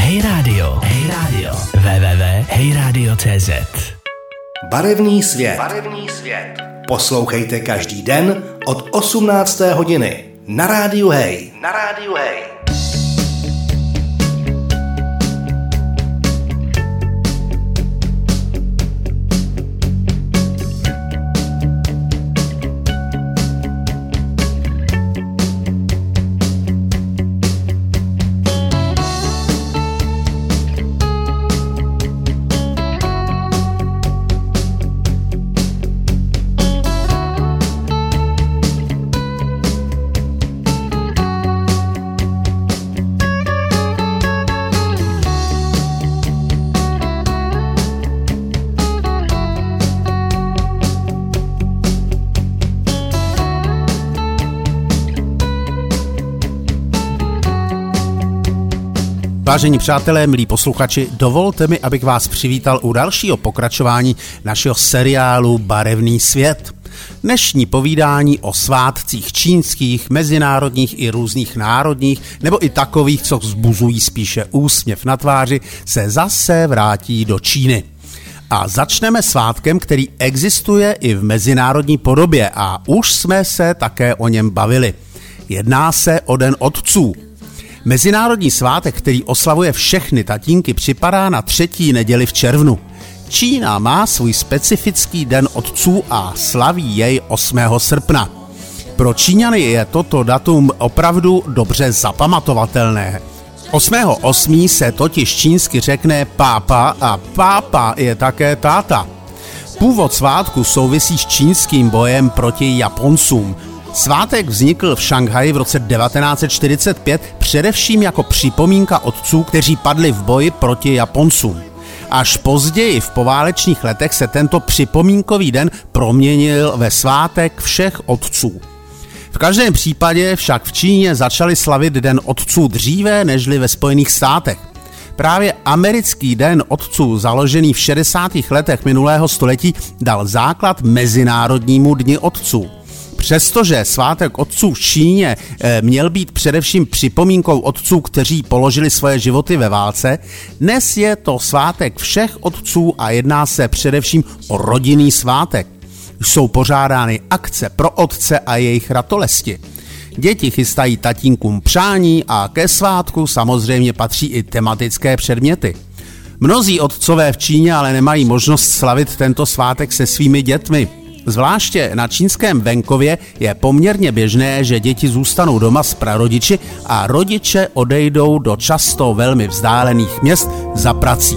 Hey Radio. www.heyradio.cz. Barevný svět. Poslouchejte každý den od 18. hodiny na rádiu Hey. Vážení přátelé, milí posluchači, dovolte mi, abych vás přivítal u dalšího pokračování našeho seriálu Barevný svět. Dnešní povídání o svátcích čínských, mezinárodních i různých národních, nebo i takových, co vzbuzují spíše úsměv na tváři, se zase vrátí do Číny. A začneme svátkem, který existuje i v mezinárodní podobě a už jsme se také o něm bavili. Jedná se o Den otců. Mezinárodní svátek, který oslavuje všechny tatínky, připadá na 3. neděli v červnu. Čína má svůj specifický Den otců a slaví jej 8. srpna. Pro Číňany je toto datum opravdu dobře zapamatovatelné. 8.8. se totiž čínsky řekne pápa a pápa je také táta. Původ svátku souvisí s čínským bojem proti Japoncům. Svátek vznikl v Šanghaji v roce 1945 především jako připomínka otců, kteří padli v boji proti Japoncům. Až později v poválečných letech se tento připomínkový den proměnil ve svátek všech otců. V každém případě však v Číně začali slavit Den otců dříve nežli ve Spojených státech. Právě americký Den otců, založený v 60. letech minulého století, dal základ Mezinárodnímu dni otců. Přestože svátek otců v Číně měl být především připomínkou otců, kteří položili svoje životy ve válce, dnes je to svátek všech otců a jedná se především o rodinný svátek. Jsou pořádány akce pro otce a jejich ratolesti. Děti chystají tatínkům přání a ke svátku samozřejmě patří i tematické předměty. Mnozí otcové v Číně ale nemají možnost slavit tento svátek se svými dětmi. Zvláště na čínském venkově je poměrně běžné, že děti zůstanou doma s prarodiči a rodiče odejdou do často velmi vzdálených měst za prací.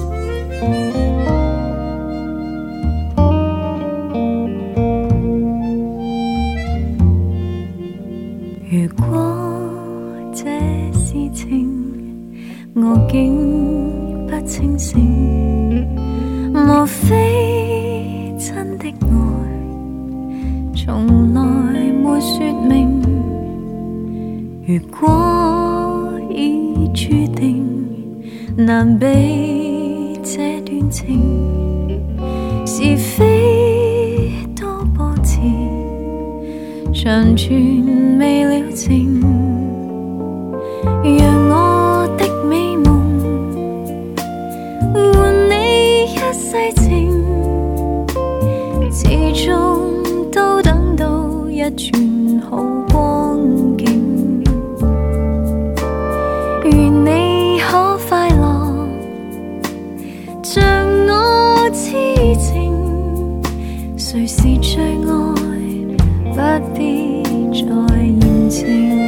從來沒說明，如果已注定難避這段情，是非多波折，長存未了情，讓我的美夢換你一世情，始終都等到一串好光景，願你可快樂，像我痴情，誰是最愛，不必再言情。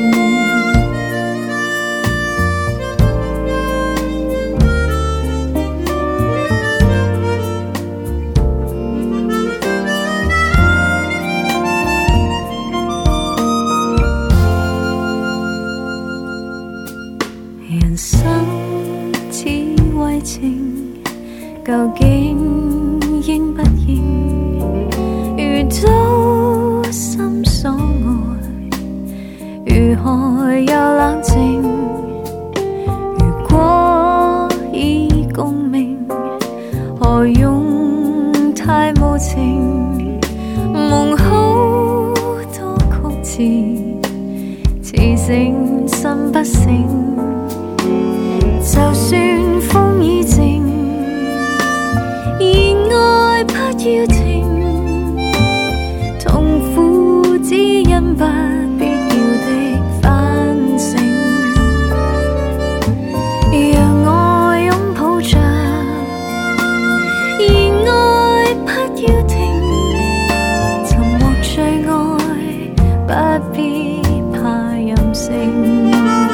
究竟應不應？遇到心所愛，如何又冷靜？如果已共鳴，何用太無情？夢好多曲詞，詞醒心不醒，就算要停，痛苦只因不必要的反省，讓我擁抱着，而愛不要停，尋獲最愛不必怕任性。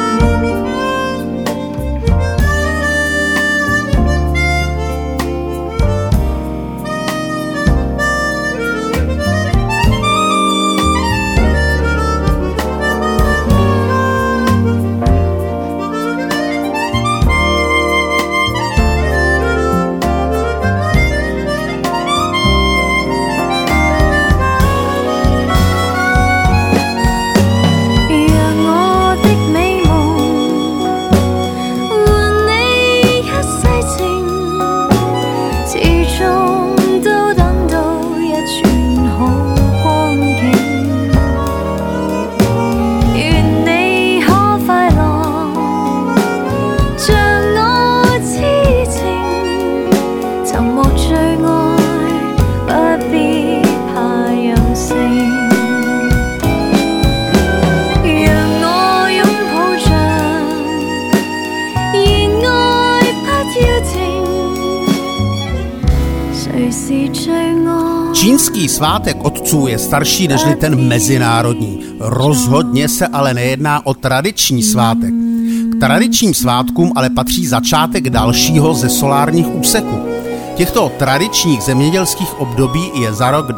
Čínský svátek otců je starší nežli ten mezinárodní. Rozhodně se ale nejedná o tradiční svátek. K tradičním svátkům ale patří začátek dalšího ze solárních úseků. Těchto tradičních zemědělských období je za rok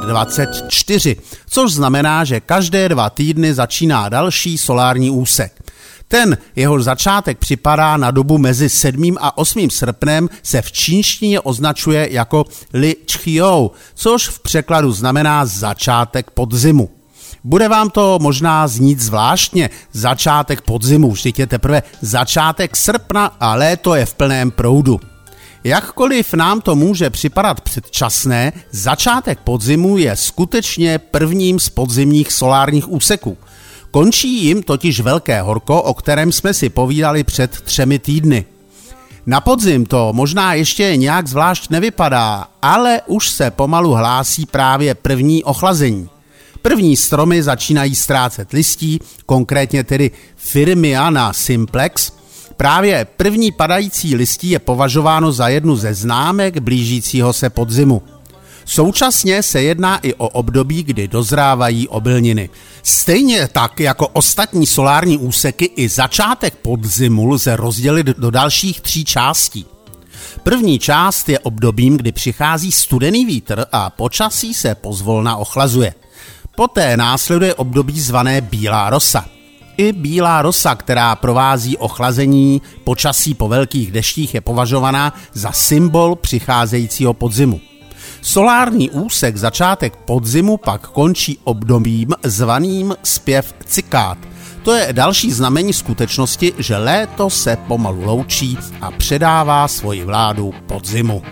24, což znamená, že každé 2 týdny začíná další solární úsek. Ten, jehož začátek připadá na dobu mezi 7. a 8. srpnem, se v čínštině označuje jako Li Qiou, což v překladu znamená začátek podzimu. Bude vám to možná znít zvláštně, začátek podzimu, vždyť je teprve začátek srpna a léto je v plném proudu. Jakkoliv nám to může připadat předčasné, začátek podzimu je skutečně prvním z podzimních solárních úseků. Končí jim totiž velké horko, o kterém jsme si povídali před 3 týdny. Na podzim to možná ještě nějak zvlášť nevypadá, ale už se pomalu hlásí právě první ochlazení. První stromy začínají ztrácet listí, konkrétně tedy Firmiana simplex. Právě první padající listí je považováno za jednu ze známek blížícího se podzimu. Současně se jedná i o období, kdy dozrávají obilniny. Stejně tak jako ostatní solární úseky i začátek podzimu lze rozdělit do dalších 3 částí. První část je obdobím, kdy přichází studený vítr a počasí se pozvolna ochlazuje. Poté následuje období zvané bílá rosa. I bílá rosa, která provází ochlazení počasí po velkých deštích, je považovaná za symbol přicházejícího podzimu. Solární úsek začátek podzimu pak končí obdobím zvaným zpěv cikád. To je další znamení skutečnosti, že léto se pomalu loučí a předává svoji vládu podzimu.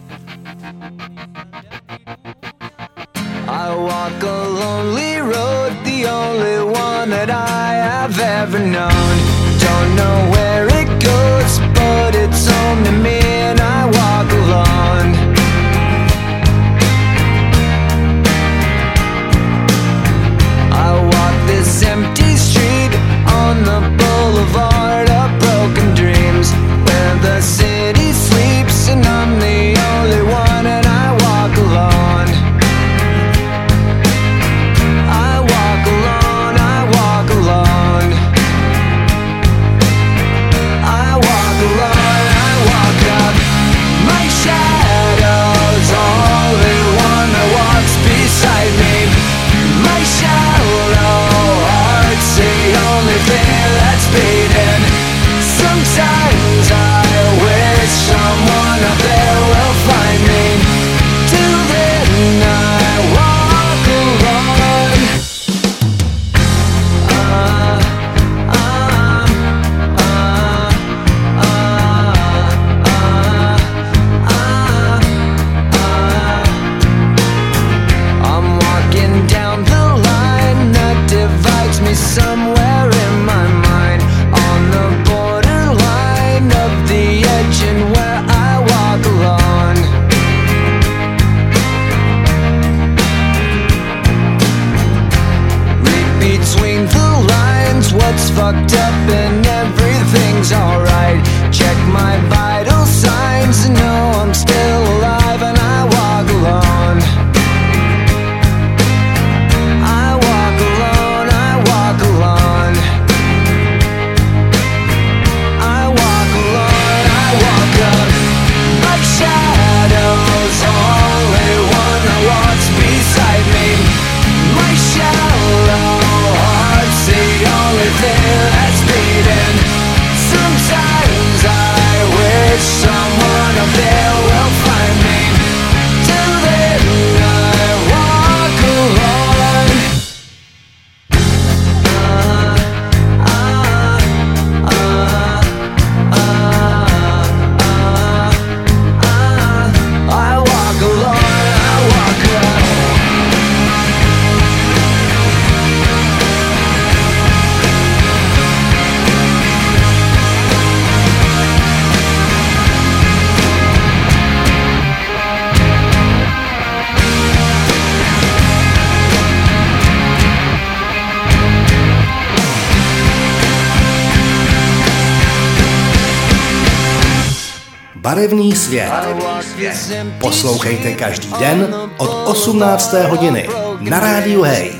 I walk a lonely road, the only one that I have ever known. Don't know where it goes, but it's home to me and I walk alone. I walk this empty street on the boulevard of broken dreams, where the city sleeps and I'm the only one and I walk alone. I walk alone, I walk alone. I walk alone, I walk up. My shadow's only one that walks beside me. My shallow heart's the only thing that's beating. Sometimes I wish someone up there will find me. Till then I walk alone. I'm walking down the line that divides me somewhere in my mind, on the borderline of Barevný svět. Poslouchejte každý den od 18. hodiny na Rádiu Hej.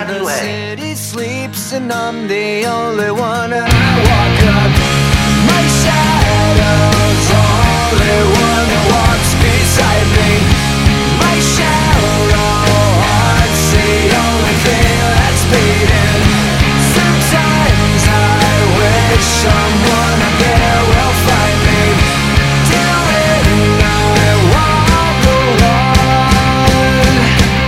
Someone out there will find me. Till then I walk alone.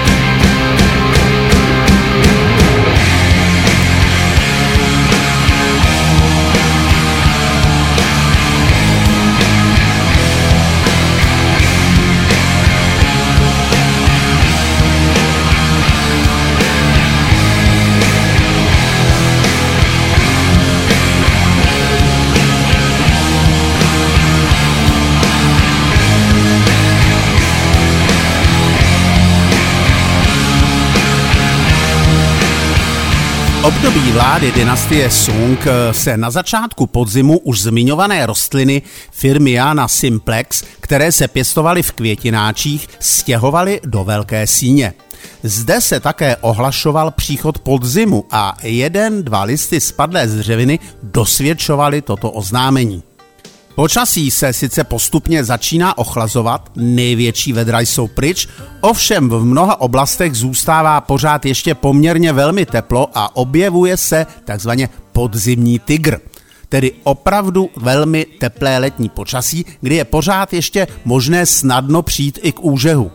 V období vlády dynastie Sung se na začátku podzimu už zmiňované rostliny firmy Jana Simplex, které se pěstovaly v květináčích, stěhovaly do Velké síně. Zde se také ohlašoval příchod podzimu a 1-2 listy spadlé z dřeviny dosvědčovaly toto oznámení. Počasí se sice postupně začíná ochlazovat, největší vedra jsou pryč, ovšem v mnoha oblastech zůstává pořád ještě poměrně velmi teplo a objevuje se takzvaně podzimní tygr, tedy opravdu velmi teplé letní počasí, kdy je pořád ještě možné snadno přijít i k úžehu.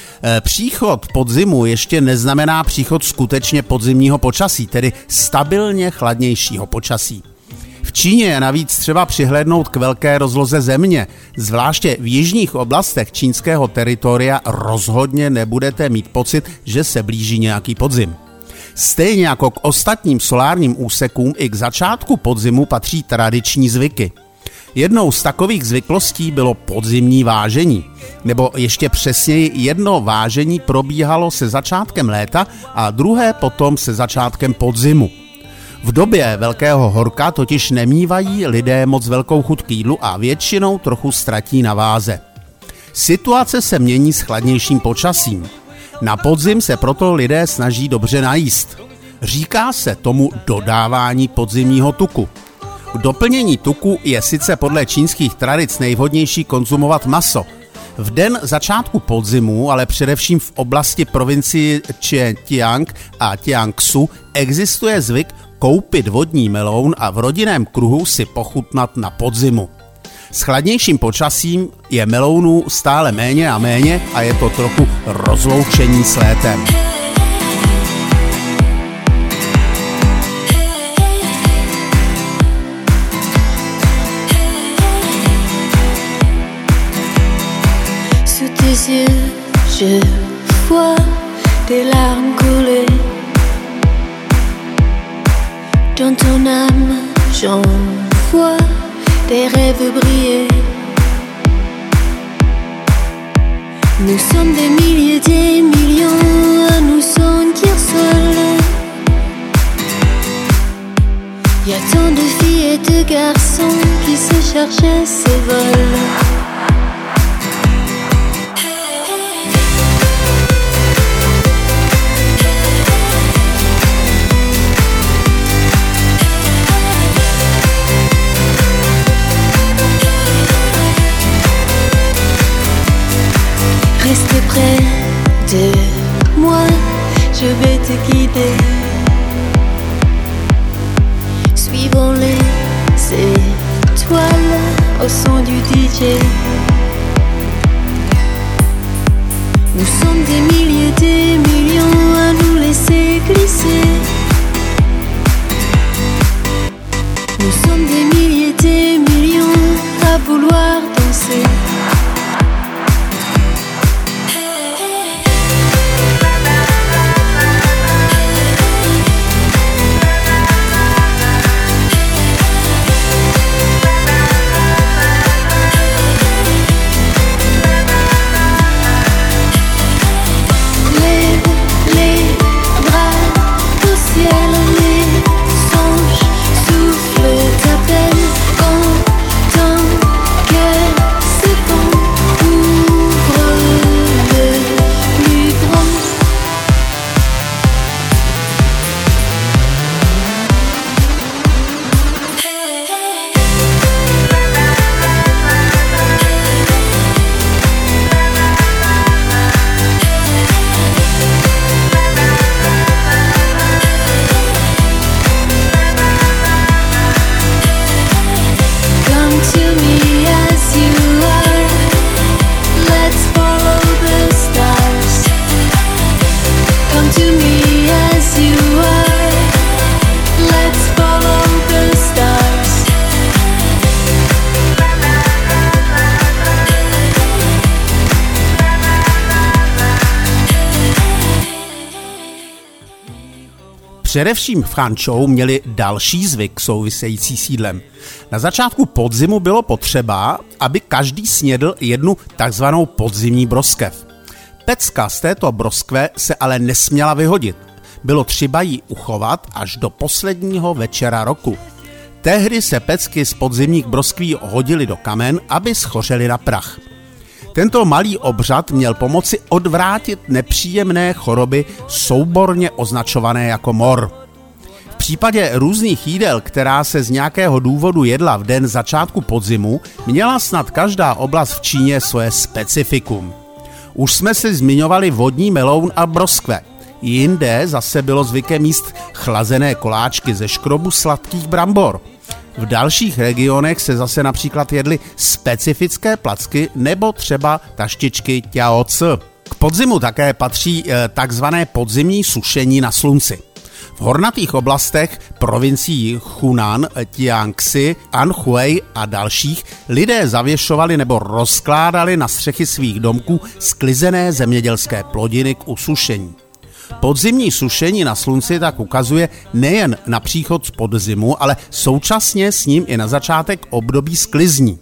Příchod podzimu ještě neznamená příchod skutečně podzimního počasí, tedy stabilně chladnějšího počasí. V Číně je navíc třeba přihlédnout k velké rozloze země. Zvláště v jižních oblastech čínského teritoria rozhodně nebudete mít pocit, že se blíží nějaký podzim. Stejně jako k ostatním solárním úsekům i k začátku podzimu patří tradiční zvyky. Jednou z takových zvyklostí bylo podzimní vážení, nebo ještě přesněji jedno vážení probíhalo se začátkem léta a druhé potom se začátkem podzimu. V době velkého horka totiž nemívají lidé moc velkou chuť k jídlu a většinou trochu ztratí na váze. Situace se mění s chladnějším počasím. Na podzim se proto lidé snaží dobře najíst. Říká se tomu dodávání podzimního tuku. K doplnění tuku je sice podle čínských tradic nejvhodnější konzumovat maso. V den začátku podzimu, ale především v oblasti provincii Zhejiang a Jiangsu existuje zvyk koupit vodní meloun a v rodinném kruhu si pochutnat na podzimu. S chladnějším počasím je melounů stále méně a méně a je to trochu rozloučení s létem. Sous tes yeux, je vois des larmes couler. Dans ton âme, j'en vois des rêves briller. Nous sommes des milliers, des millions à nous sentir seuls. Y a tant de filles et de garçons qui se cherchent et se volent. Reste près de moi, je vais te guider. Suivons les étoiles au son du DJ. Nous sommes des milliers, des millions à nous laisser glisser. Nous sommes des milliers, des millions à vouloir danser. Les bras Především v Chančou měli další zvyk související s jídlem. Na začátku podzimu bylo potřeba, aby každý snědl jednu takzvanou podzimní broskev. Pecka z této broskve se ale nesměla vyhodit. Bylo třeba ji uchovat až do posledního večera roku. Tehdy se pecky z podzimních broskví hodily do kamen, aby schořely na prach. Tento malý obřad měl pomoci odvrátit nepříjemné choroby souborně označované jako mor. V případě různých jídel, která se z nějakého důvodu jedla v den začátku podzimu, měla snad každá oblast v Číně svoje specifikum. Už jsme si zmiňovali vodní meloun a broskve. Jinde zase bylo zvykem jíst chlazené koláčky ze škrobu sladkých brambor. V dalších regionech se zase například jedly specifické placky nebo třeba taštičky ťaoci. K podzimu také patří takzvané podzimní sušení na slunci. V hornatých oblastech provincií Hunan, Jiangxi, Anhui a dalších lidé zavěšovali nebo rozkládali na střechy svých domků sklizené zemědělské plodiny k usušení. Podzimní sušení na slunci tak ukazuje nejen na příchod z podzimu, ale současně s ním i na začátek období sklizní.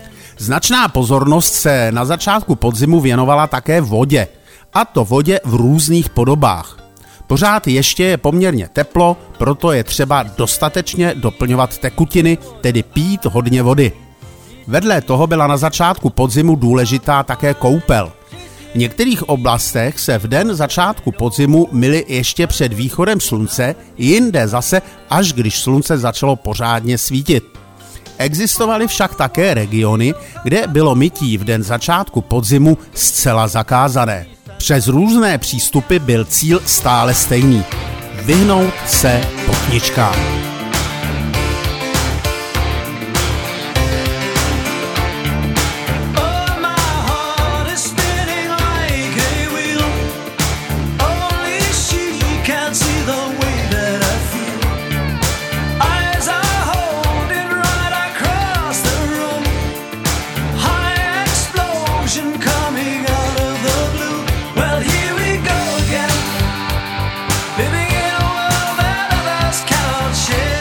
Značná pozornost se na začátku podzimu věnovala také vodě, a to vodě v různých podobách. Pořád ještě je poměrně teplo, proto je třeba dostatečně doplňovat tekutiny, tedy pít hodně vody. Vedle toho byla na začátku podzimu důležitá také koupel. V některých oblastech se v den začátku podzimu myli ještě před východem slunce, jinde zase až když slunce začalo pořádně svítit. Existovaly však také regiony, kde bylo mytí v den začátku podzimu zcela zakázané. Přes různé přístupy byl cíl stále stejný – vyhnout se potničkám. Living in a world that others cannot share.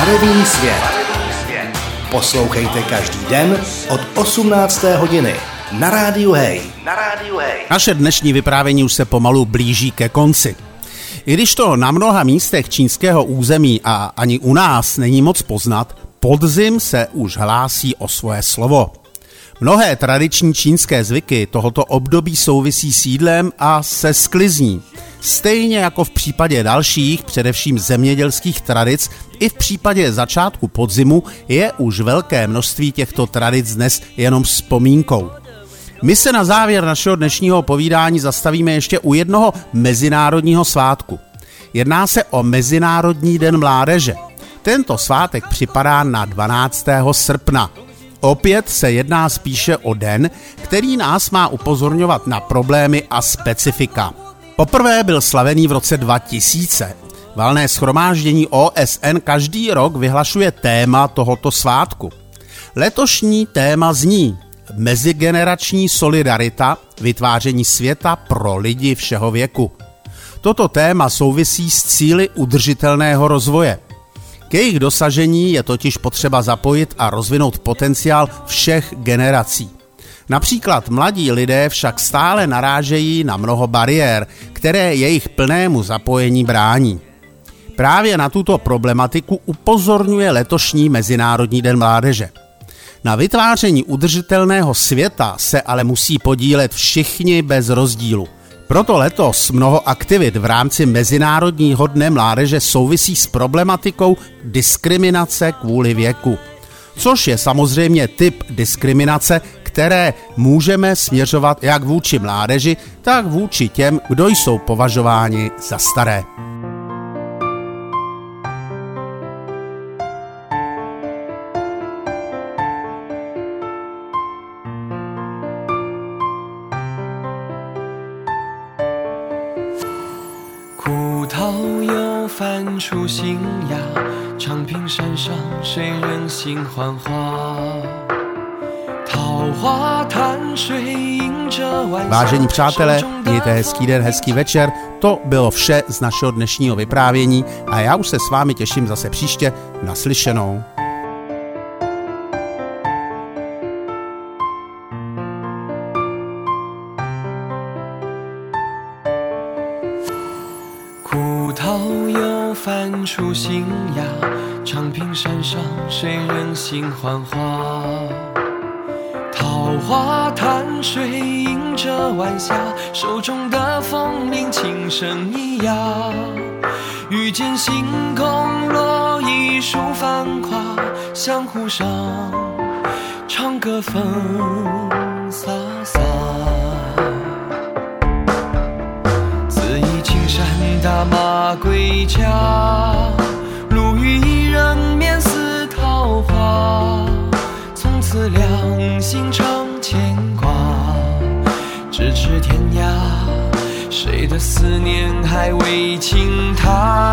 Barevný svět. Poslouchejte každý den od 18. hodiny na Rádiu Hej. Naše dnešní vyprávění už se pomalu blíží ke konci. I když to na mnoha místech čínského území a ani u nás není moc poznat, podzim se už hlásí o svoje slovo. Mnohé tradiční čínské zvyky tohoto období souvisí s jídlem a se sklizní. Stejně jako v případě dalších, především zemědělských tradic, i v případě začátku podzimu je už velké množství těchto tradic dnes jenom vzpomínkou. My se na závěr našeho dnešního povídání zastavíme ještě u jednoho mezinárodního svátku. Jedná se o Mezinárodní den mládeže. Tento svátek připadá na 12. srpna. Opět se jedná spíše o den, který nás má upozorňovat na problémy a specifika. Poprvé byl slavený v roce 2000. Valné shromáždění OSN každý rok vyhlašuje téma tohoto svátku. Letošní téma zní mezigenerační solidarita, vytváření světa pro lidi všeho věku. Toto téma souvisí s cíli udržitelného rozvoje. K jejich dosažení je totiž potřeba zapojit a rozvinout potenciál všech generací. Například mladí lidé však stále narážejí na mnoho bariér, které jejich plnému zapojení brání. Právě na tuto problematiku upozorňuje letošní Mezinárodní den mládeže. Na vytváření udržitelného světa se ale musí podílet všichni bez rozdílu. Proto letos mnoho aktivit v rámci Mezinárodního dne mládeže souvisí s problematikou diskriminace kvůli věku. Což je samozřejmě typ diskriminace, které můžeme směřovat jak vůči mládeži, tak vůči těm, kdo jsou považováni za staré. Vážení přátelé, mějte hezký den, hezký večer. To bylo vše z našeho dnešního vyprávění a já už se s vámi těším zase příště. Naslyšenou. 桃花潭水映着晚霞，手中的风铃轻声咿呀。遇见星空落一树繁花，相互上唱歌风飒飒。自忆青山大马归家，路遇一人面似桃花。从此两心常牵挂，咫尺天涯，谁的思念还未倾塌？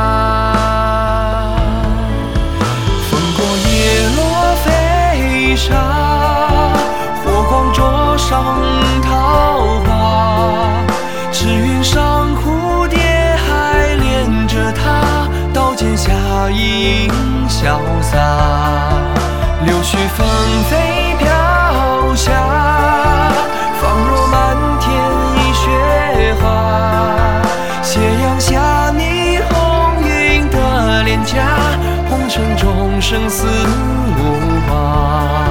风过叶落飞沙，火光灼伤桃花。赤云上蝴蝶还恋着她，刀剑下一影潇洒。柳絮纷飞飘下，仿若漫天一雪花。斜阳下霓虹云的脸颊，红尘中生死无话。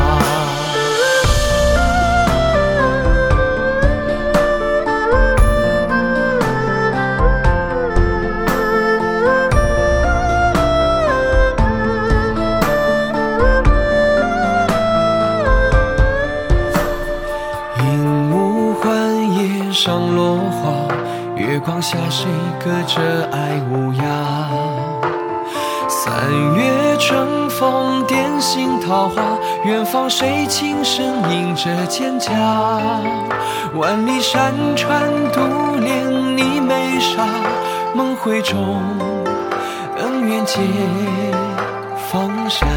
上落花，月光下谁隔着爱无涯？三月春风点醒桃花，远方谁轻声吟着蒹葭？万里山川独恋你眉纱，梦回中恩怨皆放下。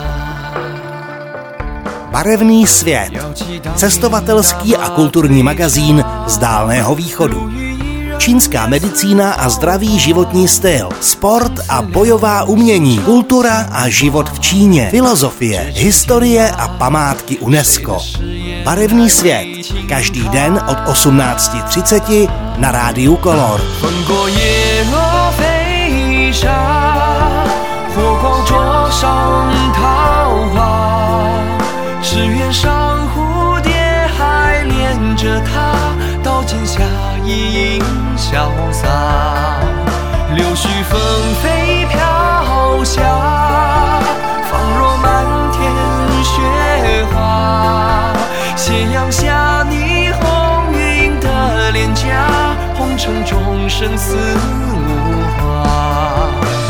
Barevný svět. Cestovatelský a kulturní magazín z Dálného východu. čínská medicína a zdravý životní styl, sport a bojová umění, kultura a život v Číně, filozofie, historie a památky UNESCO. Barevný svět. Každý den od 18:30 na Rádiu Color. 着它刀剑下一影潇洒，柳絮纷飞飘下，仿若满天雪花。斜阳下霓虹云的脸颊，红尘中生死无话。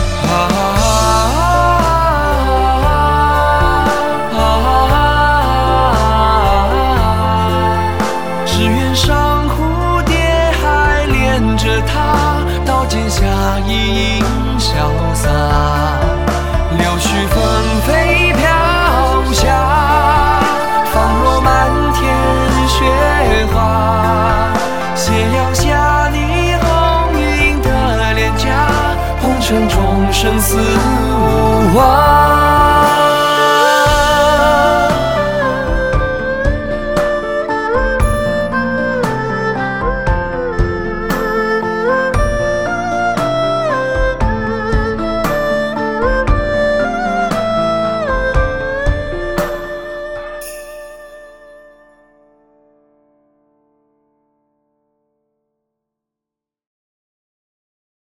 下一影潇洒，柳絮纷飞飘下，仿若满天雪花。斜阳下霓虹云的脸颊，红尘中生死无话。